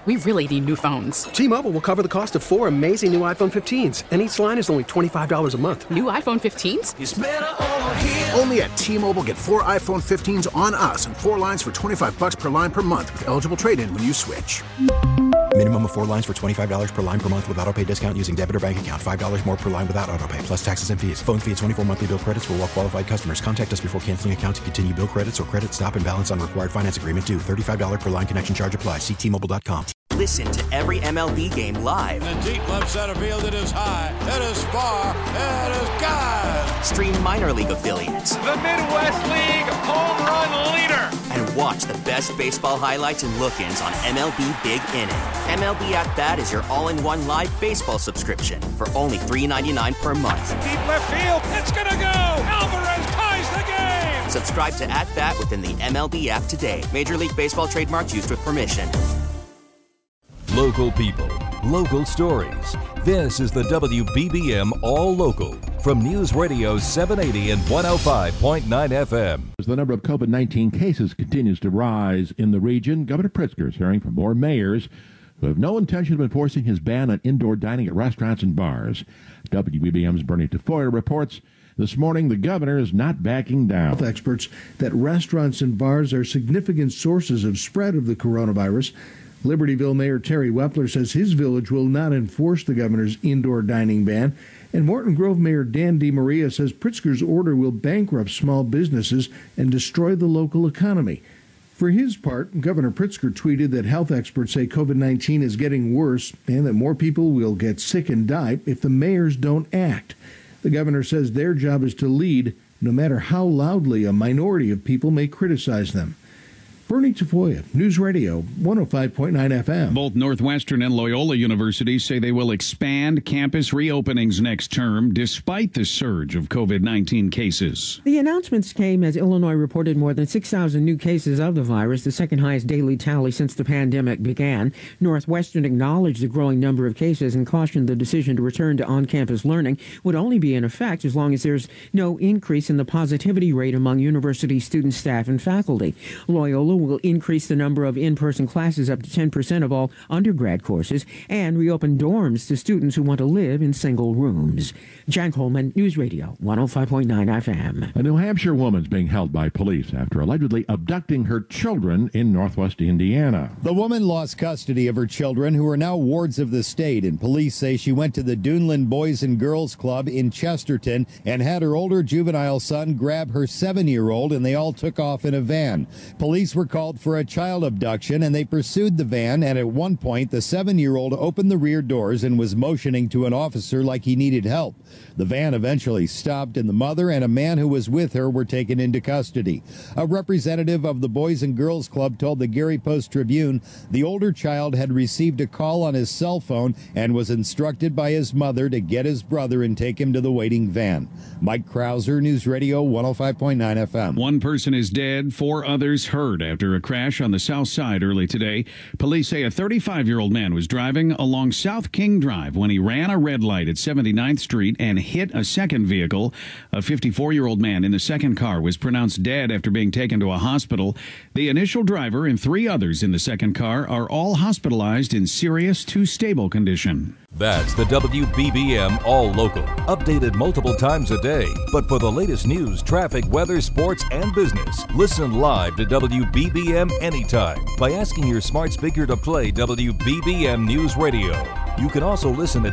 We really need new phones. T-Mobile will cover the cost of 4 amazing new iPhone 15s, and each line is only $25 a month. New iPhone 15s? It's better over here. Only at T-Mobile, get 4 iPhone 15s on us and 4 lines for $25 per line per month with eligible trade-in when you switch. Minimum of 4 lines for $25 per line per month with autopay discount using debit or bank account. $5 more per line without autopay, plus taxes and fees. Phone fee at 24 monthly bill credits for well-qualified customers. Contact us before canceling account to continue bill credits or credit stop and balance on required finance agreement due. $35 per line connection charge applies. See T-Mobile.com. Listen to every MLB game live. In the deep left center field, it is high, it is far, it is gone. Stream minor league affiliates. The Midwest League home run leader. And watch the best baseball highlights and look-ins on MLB Big Inning. MLB At Bat is your all-in-one live baseball subscription for only $3.99 per month. Deep left field, it's gonna go. Alvarez ties the game. Subscribe to At Bat within the MLB app today. Major League Baseball trademarks used with permission. Local people, local stories. This is the WBBM All Local from News Radio 780 and 105.9 FM. As the number of COVID-19 cases continues to rise in the region, Governor Pritzker is hearing from more mayors who have no intention of enforcing his ban on indoor dining at restaurants and bars. WBBM's Bernie Tafoya reports this morning the governor is not backing down. Health experts that restaurants and bars are significant sources of spread of the coronavirus. Libertyville Mayor Terry Wepler says his village will not enforce the governor's indoor dining ban. And Morton Grove Mayor Dan DeMaria says Pritzker's order will bankrupt small businesses and destroy the local economy. For his part, Governor Pritzker tweeted that health experts say COVID-19 is getting worse and that more people will get sick and die if the mayors don't act. The governor says their job is to lead, no matter how loudly a minority of people may criticize them. Bernie Tafoya, News Radio 105.9 FM. Both Northwestern and Loyola universities say they will expand campus reopenings next term despite the surge of COVID-19 cases. The announcements came as Illinois reported more than 6,000 new cases of the virus, the second highest daily tally since the pandemic began. Northwestern acknowledged the growing number of cases and cautioned the decision to return to on-campus learning would only be in effect as long as there's no increase in the positivity rate among university students, staff, and faculty. Loyola will increase the number of in-person classes up to 10% of all undergrad courses and reopen dorms to students who want to live in single rooms. Jan Coleman, News Radio 105.9 FM. A New Hampshire woman's being held by police after allegedly abducting her children in northwest Indiana. The woman lost custody of her children, who are now wards of the state, and police say she went to the Duneland Boys and Girls Club in Chesterton and had her older juvenile son grab her 7-year-old, and they all took off in a van. Police were called for a child abduction, and they pursued the van, and at one point the 7-year-old opened the rear doors and was motioning to an officer like he needed help. The van eventually stopped, and the mother and a man who was with her were taken into custody. A representative of the Boys and Girls Club told the Gary Post-Tribune the older child had received a call on his cell phone and was instructed by his mother to get his brother and take him to the waiting van. Mike Krauser, News Radio 105.9 FM. One person is dead, 4 others hurt after a crash on the south side early today. Police say a 35-year-old man was driving along South King Drive when he ran a red light at 79th Street and hit a second vehicle. A 54-year-old man in the second car was pronounced dead after being taken to a hospital. The initial driver and 3 others in the second car are all hospitalized in serious to stable condition. That's the WBBM All Local, updated multiple times a day. But for the latest news, traffic, weather, sports, and business, listen live to WBBM anytime by asking your smart speaker to play WBBM News Radio. You can also listen at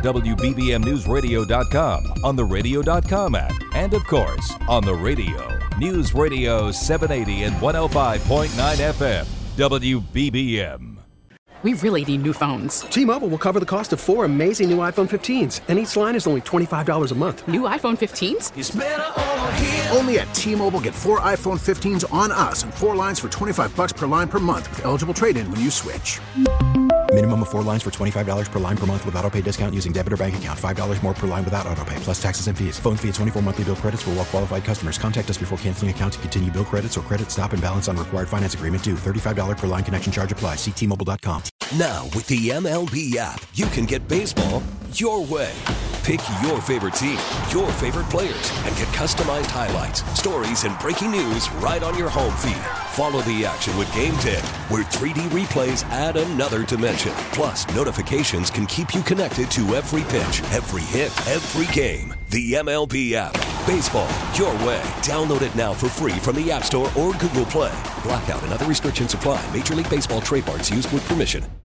WBBMNewsRadio.com, on the Radio.com app, and of course, on the radio. News Radio 780 and 105.9 FM, WBBM. We really need new phones. T-Mobile will cover the cost of 4 amazing new iPhone 15s, and each line is only $25 a month. New iPhone 15s? It's better over here. Only at T-Mobile, get 4 iPhone 15s on us and 4 lines for $25 per line per month with eligible trade-in when you switch. Minimum of 4 lines for $25 per line per month with autopay discount using debit or bank account. $5 more per line without autopay, plus taxes and fees. Phone fee at 24 monthly bill credits for well-qualified customers. Contact us before canceling account to continue bill credits or credit stop and balance on required finance agreement due. $35 per line connection charge applies. See T-Mobile.com. Now, with the MLB app, you can get baseball your way. Pick your favorite team, your favorite players, and get customized highlights, stories, and breaking news right on your home feed. Follow the action with Game Day, where 3D replays add another dimension. Plus, notifications can keep you connected to every pitch, every hit, every game. The MLB app. Baseball, your way. Download it now for free from the App Store or Google Play. Blackout and other restrictions apply. Major League Baseball trademarks used with permission.